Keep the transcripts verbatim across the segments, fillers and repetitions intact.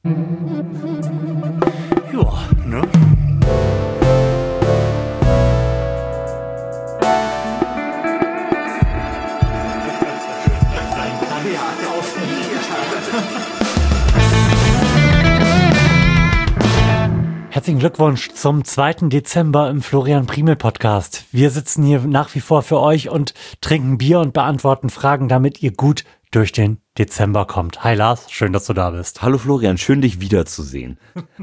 Ja, ne? Herzlichen Glückwunsch zum zweiten Dezember im Florian Priemel Podcast. Wir sitzen hier nach wie vor für euch und trinken Bier und beantworten Fragen, damit ihr gut durch den Dezember kommt. Hi Lars, schön, dass du da bist. Hallo Florian, schön dich wiederzusehen.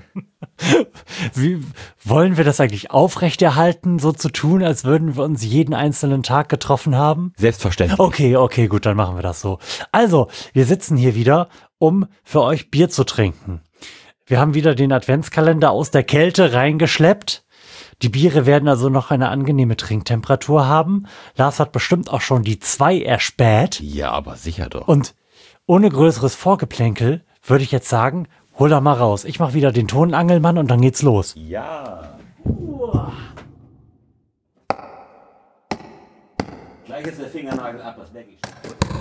Wie wollen wir das eigentlich aufrechterhalten, so zu tun, als würden wir uns jeden einzelnen Tag getroffen haben? Selbstverständlich. Okay, okay, gut, dann machen wir das so. Also, wir sitzen hier wieder, um für euch Bier zu trinken. Wir haben wieder den Adventskalender aus der Kälte reingeschleppt. Die Biere werden also noch eine angenehme Trinktemperatur haben. Lars hat bestimmt auch schon die zwei erspäht. Ja, aber sicher doch. Und ohne größeres Vorgeplänkel würde ich jetzt sagen, hol da mal raus. Ich mache wieder den Tonangelmann und dann geht's los. Ja. Uah. Gleich ist der Fingernagel ab, das merke ich schon.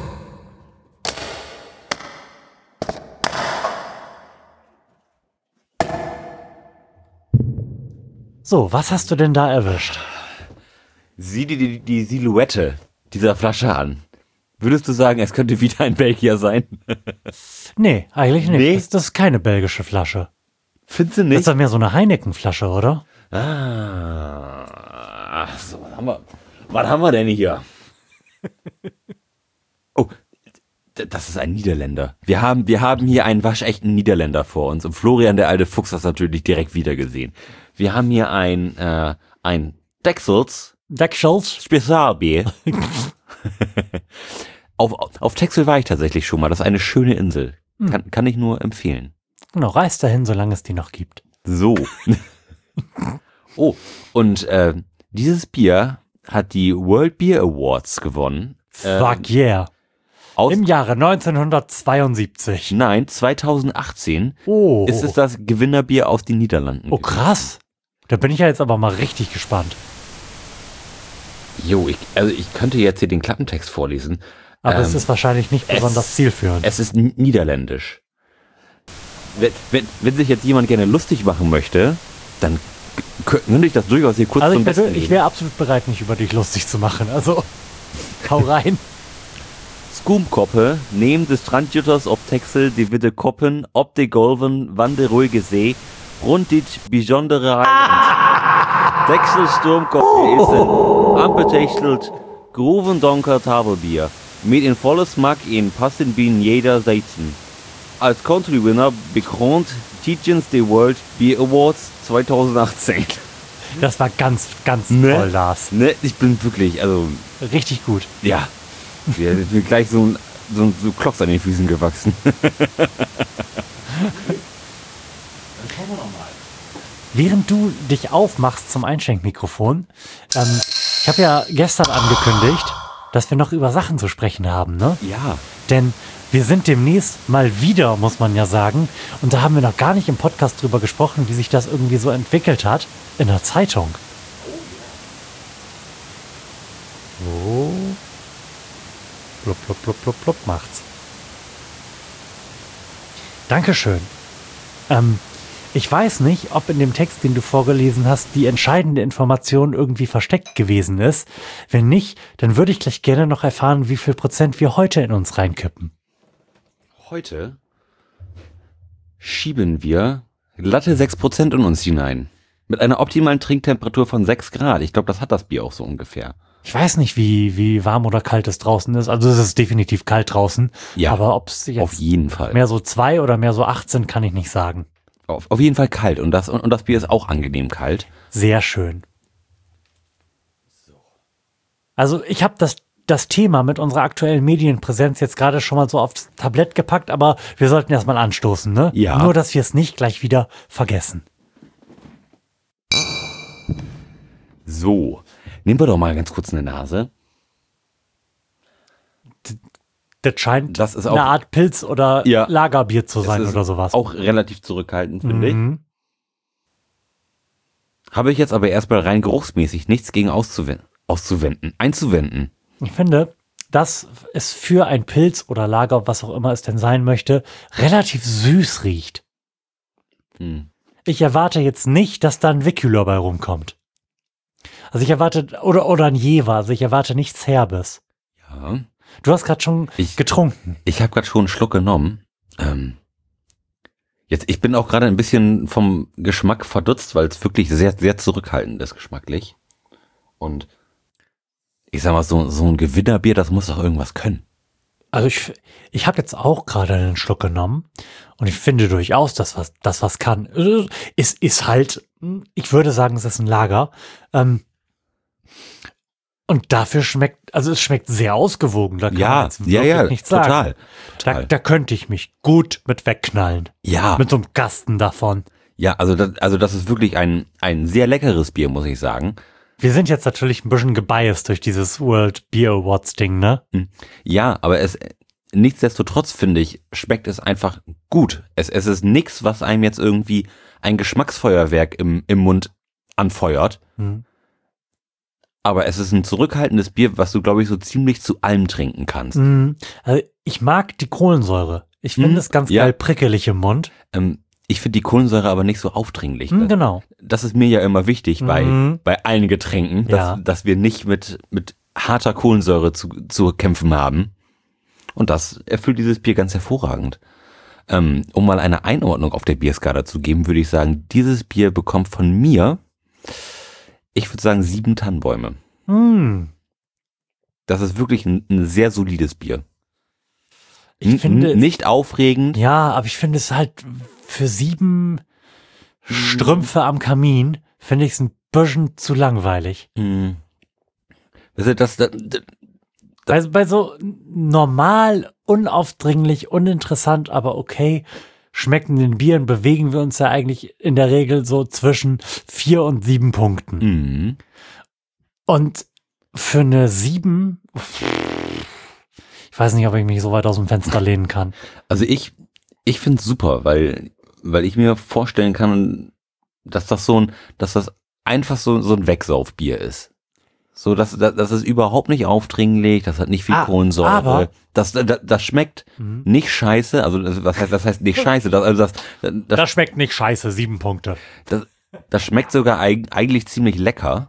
So, was hast du denn da erwischt? Sieh dir die, die Silhouette dieser Flasche an. Würdest du sagen, es könnte wieder ein Belgier sein? Nee, eigentlich nicht. Nee? Das, das ist keine belgische Flasche. Findest du Das nicht? ist doch mehr so eine Heineken-Flasche, oder? Ah, ach so, was haben wir, was haben wir denn hier? Oh, d- das ist ein Niederländer. Wir haben, wir haben hier einen waschechten Niederländer vor uns. Und Florian, der alte Fuchs, hat das natürlich direkt wieder gesehen. Wir haben hier ein, äh, ein Texels Deckschulz. Spezialbier. auf, auf Texel war ich tatsächlich schon mal. Das ist eine schöne Insel. Kann, kann ich nur empfehlen. Genau, reist dahin, solange es die noch gibt. So. Oh, und äh, dieses Bier hat die World Beer Awards gewonnen. Fuck yeah. Aus, Im Jahre neunzehnhundertzweiundsiebzig. nein, zweitausendachtzehn Oh. ist es das Gewinnerbier aus den Niederlanden. Oh, krass. Da bin ich ja jetzt aber mal richtig gespannt. Jo, ich, also ich könnte jetzt hier den Klappentext vorlesen. Aber Ähm, es ist wahrscheinlich nicht es- besonders zielführend. Es ist n- niederländisch. Wenn, wenn, wenn sich jetzt jemand gerne lustig machen möchte, dann k- könnte ich das durchaus hier kurz Also zum ich, Besten wär- ich geben. wäre absolut bereit, mich über dich lustig zu machen. Also, hau rein. Skoomkoppe, neben des Strandjutters op Texel, die witte Koppen, op de Golven, van de ruhige See, rund dit bijzondere Heiland. Texel Sturmkoppe is een ampetechelt Gruvendonker Tafelbier, mit in volle Smack in passen bin jeder Seizen. Als Country Winner bekrönt Tietjens the World Beer Awards zweitausendachtzehn. Das war ganz, ganz Ne? toll, Lars. Ne, ich bin wirklich, also, Richtig gut. ja. Mir ist mir gleich so ein, so ein so Klocks an den Füßen gewachsen. Während du dich aufmachst zum Einschenkmikrofon, ähm, ich habe ja gestern angekündigt, dass wir noch über Sachen zu sprechen haben, ne? Ja. Denn wir sind demnächst mal wieder, muss man ja sagen, und da haben wir noch gar nicht im Podcast drüber gesprochen, wie sich das irgendwie so entwickelt hat, in der Zeitung. So. Blub, blub, blub, blub, blub macht's. Dankeschön. Ähm, ich weiß nicht, ob in dem Text, den du vorgelesen hast, die entscheidende Information irgendwie versteckt gewesen ist. Wenn nicht, dann würde ich gleich gerne noch erfahren, wie viel Prozent wir heute in uns reinkippen. Heute schieben wir glatte sechs Prozent in uns hinein. Mit einer optimalen Trinktemperatur von sechs Grad. Ich glaube, das hat das Bier auch so ungefähr. Ich weiß nicht, wie, wie warm oder kalt es draußen ist. Also es ist definitiv kalt draußen. Ja, aber ob es Auf jetzt jeden Fall. mehr so zwei oder mehr so acht sind, kann ich nicht sagen. Auf, auf jeden Fall kalt. Und das, und, und das Bier ist auch angenehm kalt. Sehr schön. Also ich habe das, das Thema mit unserer aktuellen Medienpräsenz jetzt gerade schon mal so aufs Tablett gepackt, aber wir sollten erstmal anstoßen, ne? Ja. Nur, dass wir es nicht gleich wieder vergessen. So, nehmen wir doch mal ganz kurz eine Nase. Das scheint Das ist auch- eine Art Pilz oder Ja. Lagerbier zu sein Es ist oder sowas. Auch relativ zurückhaltend, finde ich. Mhm. Habe ich jetzt aber erstmal rein geruchsmäßig nichts gegen auszuwenden, auszuwenden, einzuwenden. Ich finde, dass es für ein Pilz oder Lager, was auch immer es denn sein möchte, relativ süß riecht. Hm. Ich erwarte jetzt nicht, dass da ein Wickhüler bei rumkommt. Also ich erwarte, oder, oder ein Jever, also ich erwarte nichts Herbes. Ja. Du hast gerade schon Ich- getrunken. Ich habe gerade schon einen Schluck genommen. Ähm, jetzt, ich bin auch gerade ein bisschen vom Geschmack verdutzt, weil es wirklich sehr, sehr zurückhaltend ist geschmacklich. Und ich sag mal, so, so ein Gewinnerbier, das muss doch irgendwas können. Also ich, ich habe jetzt auch gerade einen Schluck genommen und ich finde durchaus, dass was, das was kann. Es ist halt, ich würde sagen, es ist ein Lager. Ähm, und dafür schmeckt, also es schmeckt sehr ausgewogen. Da kann man Ja, jetzt ja, wirklich ja, nichts sagen. total. Da, total. da könnte ich mich gut mit wegknallen. Ja, Mit so einem Kasten davon. ja, also das, also das ist wirklich ein, ein sehr leckeres Bier, muss ich sagen. Wir sind jetzt natürlich ein bisschen gebiased durch dieses World Beer Awards Ding, ne? Ja, aber es, nichtsdestotrotz finde ich, schmeckt es einfach gut. Es, es ist nichts, was einem jetzt irgendwie ein Geschmacksfeuerwerk im, im Mund anfeuert. Hm. Aber es ist ein zurückhaltendes Bier, was du, glaube ich, so ziemlich zu allem trinken kannst. Mm, Also ich mag die Kohlensäure. Ich finde Mm, es ganz ja. geil prickelig im Mund. Ähm, ich finde die Kohlensäure aber nicht so aufdringlich. Mm, Das, genau. das ist mir ja immer wichtig bei, Mhm. bei allen Getränken, dass, Ja. dass wir nicht mit, mit harter Kohlensäure zu, zu kämpfen haben. Und das erfüllt dieses Bier ganz hervorragend. Ähm, um mal eine Einordnung auf der Bierskala zu geben, würde ich sagen, dieses Bier bekommt von mir, ich würde sagen, sieben Tannenbäume. Mm. Das ist wirklich ein, ein sehr solides Bier. Ich N- finde, n- nicht aufregend. ja, aber ich finde es halt für sieben Strümpfe am Kamin, finde ich es ein bisschen zu langweilig. Hm. Also das, das, das, Bei, bei so normal, unaufdringlich, uninteressant, aber okay, schmeckenden Bieren bewegen wir uns ja eigentlich in der Regel so zwischen vier und sieben Punkten. hm. Und für eine sieben, ich weiß nicht, ob ich mich so weit aus dem Fenster lehnen kann. Also ich, ich finde es super, weil, weil ich mir vorstellen kann, dass das so ein, dass das einfach so, so ein Wegsaufbier ist. So, dass, dass, das ist überhaupt nicht aufdringlich, das hat nicht viel Ah, Kohlensäure. aber- das, das, das schmeckt Mhm. nicht scheiße, also das, was heißt, das heißt nicht scheiße, das, also das, das, Das schmeckt nicht scheiße, sieben Punkte. das, das schmeckt sogar eig, eigentlich ziemlich lecker.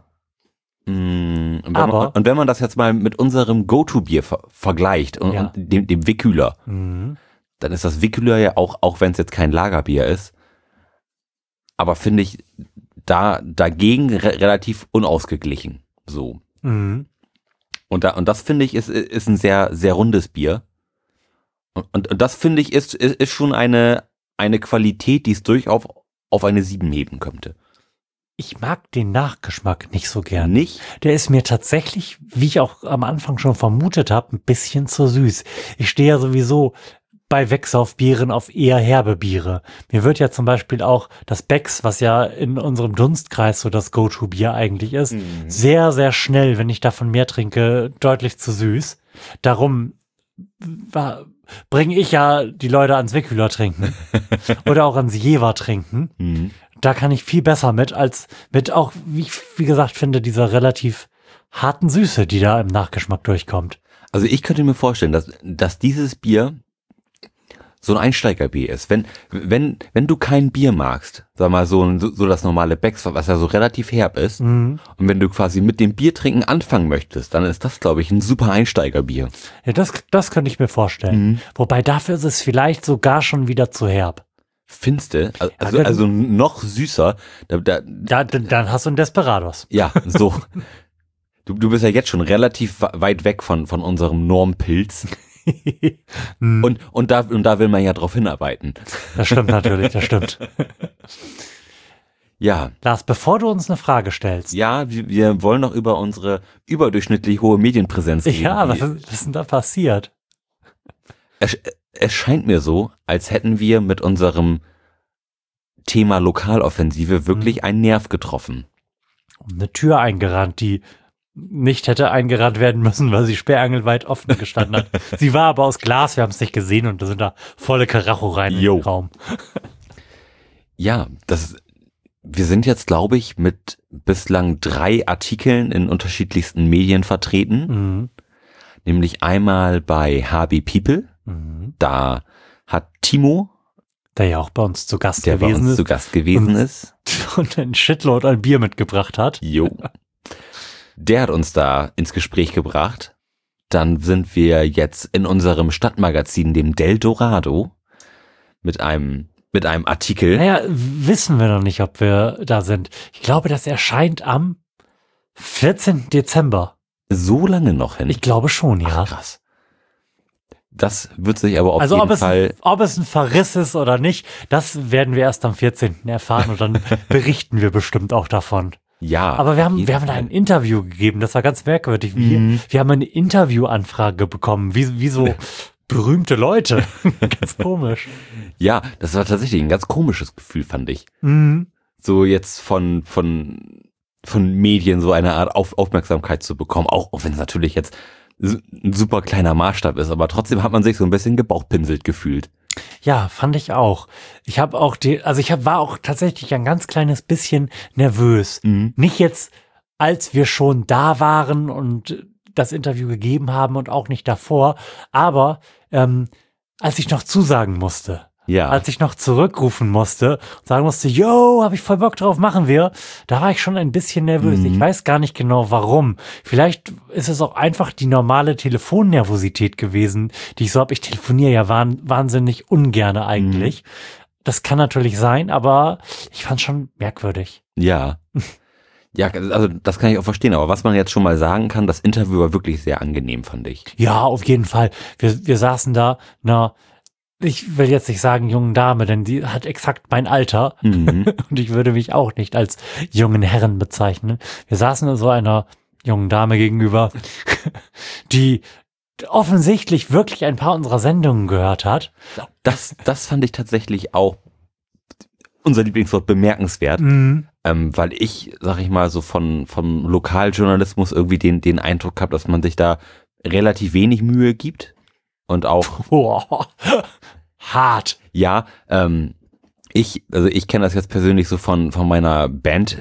Mm, Und wenn, Aber- man, und wenn man das jetzt mal mit unserem Go-To-Bier ver vergleicht und, Ja. und dem, dem Wickhüler, Mhm. dann ist das Wickhüler ja auch, auch wenn es jetzt kein Lagerbier ist, aber finde ich da dagegen re relativ unausgeglichen. So. Mhm. Und da, und das finde ich ist, ist ein sehr, sehr rundes Bier. Und, und, und das finde ich ist, ist, ist schon eine, eine Qualität, die es durchaus auf eine sieben heben könnte. Ich mag den Nachgeschmack nicht so gern. Nicht? Der ist mir tatsächlich, wie ich auch am Anfang schon vermutet habe, ein bisschen zu süß. Ich stehe ja sowieso bei Wegsaufbieren auf eher herbe Biere. Mir wird ja zum Beispiel auch das Becks, was ja in unserem Dunstkreis so das Go-To-Bier eigentlich ist, Mhm. sehr, sehr schnell, wenn ich davon mehr trinke, deutlich zu süß. Darum bringe ich ja die Leute ans Wickhüler trinken oder auch ans Jever trinken. Mhm. Da kann ich viel besser mit, als mit auch, wie ich, wie gesagt, finde, dieser relativ harten Süße, die da im Nachgeschmack durchkommt. Also ich könnte mir vorstellen, dass, dass dieses Bier so ein Einsteigerbier ist. Wenn, wenn, wenn du kein Bier magst, sag mal so, ein- so das normale Becks, was ja so relativ herb ist, Mhm. und wenn du quasi mit dem Biertrinken anfangen möchtest, dann ist das, glaube ich, ein super Einsteigerbier. Ja, das, das könnte ich mir vorstellen. Mhm. Wobei dafür ist es vielleicht sogar schon wieder zu herb. Finste, also, Ja, also noch süßer. Da, da, Da, dann dann hast du einen Desperados. ja, so. Du, du bist ja jetzt schon relativ wa- weit weg von, von unserem Normpilz. Mhm. Und, und, da, und da will man ja drauf hinarbeiten. Das stimmt natürlich, das stimmt. Ja, Lars, bevor du uns eine Frage stellst. ja, wir, wir wollen noch über unsere überdurchschnittlich hohe Medienpräsenz reden. Ja, was Die- ist, was ist denn da passiert? Es, es scheint mir so, als hätten wir mit unserem Thema Lokaloffensive wirklich einen Nerv getroffen. Eine Tür eingerannt, die nicht hätte eingerannt werden müssen, weil sie sperrangelweit offen gestanden hat. Sie war aber aus Glas, wir haben es nicht gesehen und da sind da volle Karacho rein Jo. in den Raum. Ja, das, wir sind jetzt, glaube ich, mit bislang drei Artikeln in unterschiedlichsten Medien vertreten. Mhm. Nämlich einmal bei H B People. Mhm. Da hat Timo Der ja auch bei uns zu Gast der bei gewesen uns ist. zu Gast gewesen und, ist. Und ein Shitload an Bier mitgebracht hat. Jo. Der hat uns da ins Gespräch gebracht. Dann sind wir jetzt in unserem Stadtmagazin, dem Del Dorado, mit einem, mit einem Artikel. Naja, wissen wir noch nicht, ob wir da sind. Ich glaube, das erscheint am vierzehnten Dezember. So lange noch hin? Ich glaube schon, ja. Ach, krass. Das wird sich aber auf also jeden ob Fall... Es, ob es ein Verriss ist oder nicht, das werden wir erst am vierzehnten erfahren und dann berichten wir bestimmt auch davon. Ja. Aber wir haben, wir haben da ein Interview gegeben, das war ganz merkwürdig. Wir, mhm. wir haben eine Interviewanfrage bekommen, wie, wie so berühmte Leute. Ganz komisch. Ja, das war tatsächlich ein ganz komisches Gefühl, fand ich. Mhm. So jetzt von, von, von Medien so eine Art Auf, Aufmerksamkeit zu bekommen, auch, auch wenn es natürlich jetzt ein super kleiner Maßstab ist, aber trotzdem hat man sich so ein bisschen gebauchpinselt gefühlt. Ja, fand ich auch. Ich habe auch die, also ich hab, war auch tatsächlich ein ganz kleines bisschen nervös. Mhm. Nicht jetzt, als wir schon da waren und das Interview gegeben haben und auch nicht davor, aber ähm, als ich noch zusagen musste. Ja. Als ich noch zurückrufen musste und sagen musste, yo, hab ich voll Bock drauf, machen wir. Da war ich schon ein bisschen nervös. Mhm. Ich weiß gar nicht genau, warum. Vielleicht ist es auch einfach die normale Telefonnervosität gewesen, die ich so habe. Ich telefoniere ja wahn, wahnsinnig ungerne eigentlich. Mhm. Das kann natürlich sein, aber ich fand es schon merkwürdig. Ja. Ja, also das kann ich auch verstehen. Aber was man jetzt schon mal sagen kann, das Interview war wirklich sehr angenehm, fand ich. Ja, auf jeden Fall. Wir, wir saßen da, na, ich will jetzt nicht sagen jungen Dame, denn die hat exakt mein Alter mhm. und ich würde mich auch nicht als jungen Herren bezeichnen. Wir saßen so einer jungen Dame gegenüber, die offensichtlich wirklich ein paar unserer Sendungen gehört hat. Das, das fand ich tatsächlich auch unser Lieblingswort bemerkenswert, mhm. ähm, weil ich, sag ich mal, so von vom Lokaljournalismus irgendwie den den Eindruck habe, dass man sich da relativ wenig Mühe gibt. Und auch Boah, hart. Ja, ähm, ich, also ich kenne das jetzt persönlich so von von meiner Band,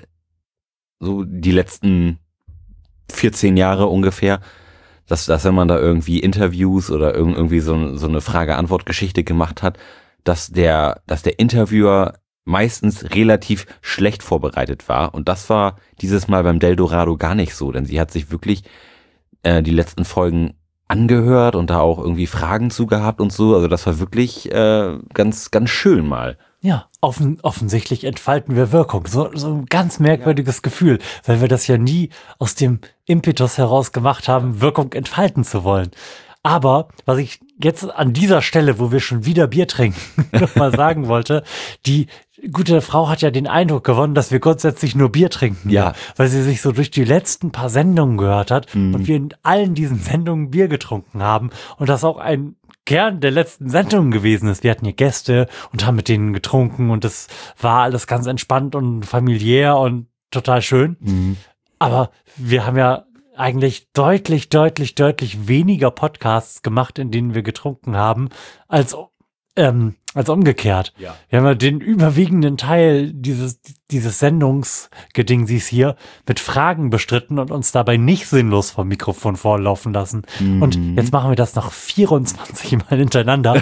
so die letzten vierzehn Jahre ungefähr, dass, dass wenn man da irgendwie Interviews oder irgendwie so, so eine Frage-Antwort-Geschichte gemacht hat, dass der, dass der Interviewer meistens relativ schlecht vorbereitet war. Und das war dieses Mal beim Del Dorado gar nicht so, denn sie hat sich wirklich äh, die letzten Folgen angehört und da auch irgendwie Fragen zu gehabt und so. Also das war wirklich äh, ganz, ganz schön mal. Ja, offen, offensichtlich entfalten wir Wirkung. So, so ein ganz merkwürdiges ja. Gefühl, weil wir das ja nie aus dem Impetus heraus gemacht haben, Wirkung entfalten zu wollen. Aber was ich jetzt an dieser Stelle, wo wir schon wieder Bier trinken, nochmal sagen wollte, die gute Frau hat ja den Eindruck gewonnen, dass wir grundsätzlich nur Bier trinken. Ja. Weil sie sich so durch die letzten paar Sendungen gehört hat mhm. und wir in allen diesen Sendungen Bier getrunken haben und das auch ein Kern der letzten Sendungen gewesen ist. Wir hatten hier Gäste und haben mit denen getrunken und das war alles ganz entspannt und familiär und total schön. Mhm. Aber wir haben ja eigentlich deutlich, deutlich, deutlich weniger Podcasts gemacht, in denen wir getrunken haben, als ähm, als umgekehrt. Ja. Wir haben ja den überwiegenden Teil dieses dieses Sendungsgedingsies hier mit Fragen bestritten und uns dabei nicht sinnlos vom Mikrofon vorlaufen lassen. Mhm. Und jetzt machen wir das noch vierundzwanzig Mal hintereinander.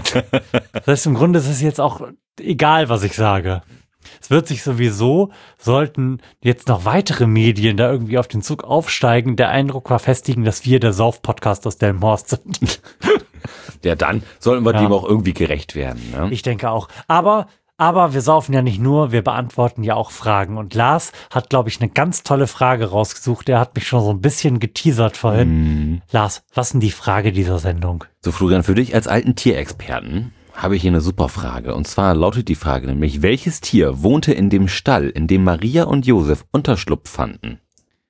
Das heißt, im Grunde ist es jetzt auch egal, was ich sage. Es wird sich sowieso, sollten jetzt noch weitere Medien da irgendwie auf den Zug aufsteigen, der Eindruck verfestigen, dass wir der Sauf-Podcast aus Delmenhorst sind. Ja, dann sollten wir ja. dem auch irgendwie gerecht werden. Ne? Ich denke auch. Aber, aber wir saufen ja nicht nur, wir beantworten ja auch Fragen. Und Lars hat, glaube ich, eine ganz tolle Frage rausgesucht. Der hat mich schon so ein bisschen geteasert vorhin. Mm. Lars, was ist denn die Frage dieser Sendung? So, Florian, für dich als alten Tierexperten habe ich hier eine super Frage. Und zwar lautet die Frage nämlich, welches Tier wohnte in dem Stall, in dem Maria und Josef Unterschlupf fanden?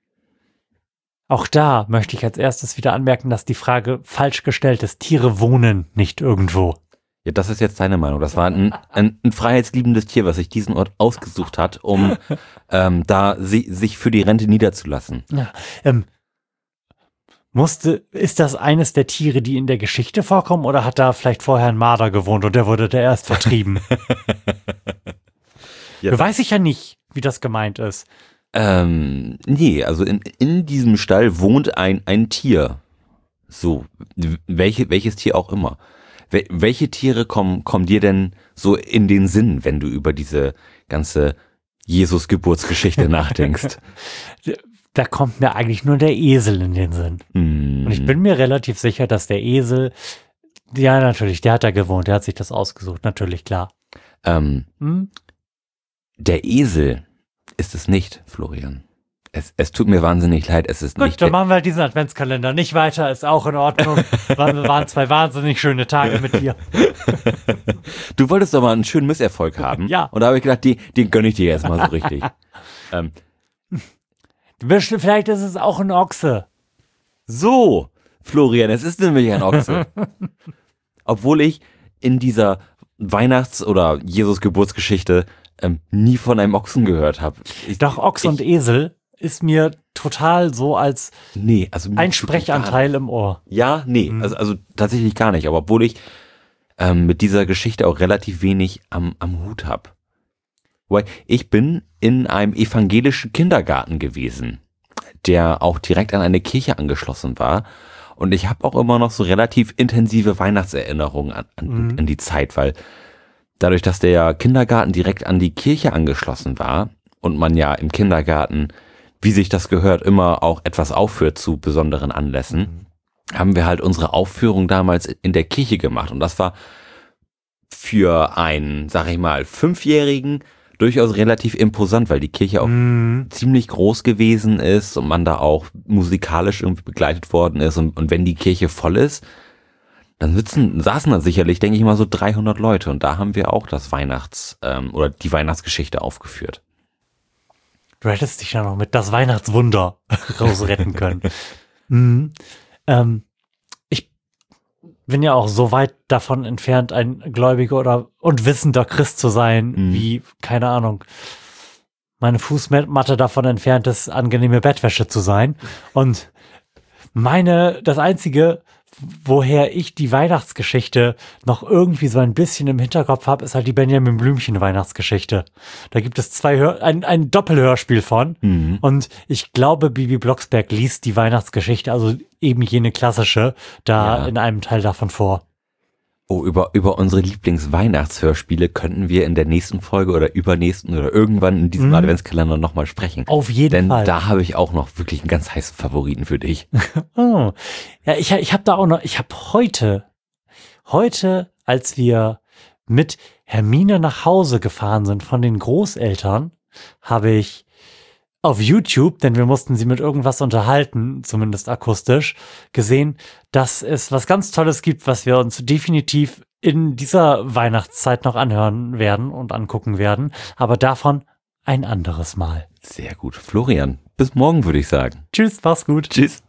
Auch da möchte ich als erstes wieder anmerken, dass die Frage falsch gestellt ist. Tiere wohnen nicht irgendwo. Ja, das ist jetzt deine Meinung. Das war ein, ein, ein freiheitsliebendes Tier, was sich diesen Ort ausgesucht hat, um ähm, da si- sich für die Rente niederzulassen. Ja, ähm, Musste, ist das eines der Tiere, die in der Geschichte vorkommen, oder hat da vielleicht vorher ein Marder gewohnt und der wurde da erst vertrieben? Ja, weiß ich ja nicht, wie das gemeint ist. Ähm, nee, also in, in diesem Stall wohnt ein, ein Tier. So, welche, welches Tier auch immer. Wel, welche Tiere kommen, kommen dir denn so in den Sinn, wenn du über diese ganze Jesus-Geburtsgeschichte nachdenkst? Da kommt mir eigentlich nur der Esel in den Sinn. Mm. Und ich bin mir relativ sicher, dass der Esel, ja natürlich, der hat da gewohnt, der hat sich das ausgesucht, natürlich, klar. Ähm, Hm? Der Esel ist es nicht, Florian. Es, es tut mir wahnsinnig leid, es ist Gut, nicht dann der, machen wir halt diesen Adventskalender nicht weiter, ist auch in Ordnung. Wir waren zwei wahnsinnig schöne Tage mit dir. Du wolltest doch mal einen schönen Misserfolg haben. Ja. Und da habe ich gedacht, die, den gönne ich dir jetzt mal so richtig. ähm, Vielleicht ist es auch ein Ochse. so, Florian, es ist nämlich ein Ochse. Obwohl ich in dieser Weihnachts- oder Jesus-Geburtsgeschichte ähm, nie von einem Ochsen gehört habe. Doch, Ochs und Esel ist mir total so als Nee, also ein wirklich gar Sprechanteil im Ohr. nicht. Ja, nee, Mhm. also, also tatsächlich gar nicht. Aber obwohl ich ähm, mit dieser Geschichte auch relativ wenig am, am Hut habe. Weil ich bin in einem evangelischen Kindergarten gewesen, der auch direkt an eine Kirche angeschlossen war. Und ich habe auch immer noch so relativ intensive Weihnachtserinnerungen an, an, Mhm. an die Zeit, weil dadurch, dass der Kindergarten direkt an die Kirche angeschlossen war und man ja im Kindergarten, wie sich das gehört, immer auch etwas aufführt zu besonderen Anlässen, haben wir halt unsere Aufführung damals in der Kirche gemacht. Und das war für einen, sag ich mal, Fünfjährigen durchaus relativ imposant, weil die Kirche auch Mhm. ziemlich groß gewesen ist und man da auch musikalisch irgendwie begleitet worden ist. Und, und wenn die Kirche voll ist, dann sitzen, saßen da sicherlich, denke ich mal, so dreihundert Leute. Und da haben wir auch das Weihnachts- ähm, oder die Weihnachtsgeschichte aufgeführt. Du hättest dich ja noch mit das Weihnachtswunder rausretten können. Mhm. Ähm, ich bin ja auch so weit davon entfernt, ein gläubiger oder und wissender Christ zu sein, Mhm. wie, keine Ahnung, meine Fußmatte davon entfernt ist, angenehme Bettwäsche zu sein. Und meine, das Einzige, woher ich die Weihnachtsgeschichte noch irgendwie so ein bisschen im Hinterkopf habe, ist halt die Benjamin Blümchen Weihnachtsgeschichte. Da gibt es zwei Hör ein, ein Doppelhörspiel von. Mhm. Und ich glaube, Bibi Blocksberg liest die Weihnachtsgeschichte, also eben jene klassische, da Ja. in einem Teil davon vor. Oh, über, über unsere Lieblingsweihnachtshörspiele könnten wir in der nächsten Folge oder übernächsten oder irgendwann in diesem Mhm. Adventskalender nochmal sprechen. Auf jeden Denn Fall. da habe ich auch noch wirklich einen ganz heißen Favoriten für dich. Oh. Ja, ich, ich habe da auch noch, ich habe heute, heute, als wir mit Hermine nach Hause gefahren sind von den Großeltern, habe ich auf YouTube, denn wir mussten sie mit irgendwas unterhalten, zumindest akustisch, gesehen, dass es was ganz Tolles gibt, was wir uns definitiv in dieser Weihnachtszeit noch anhören werden und angucken werden, aber davon ein anderes Mal. Sehr gut. Florian, bis morgen würde ich sagen. Tschüss, mach's gut. Tschüss.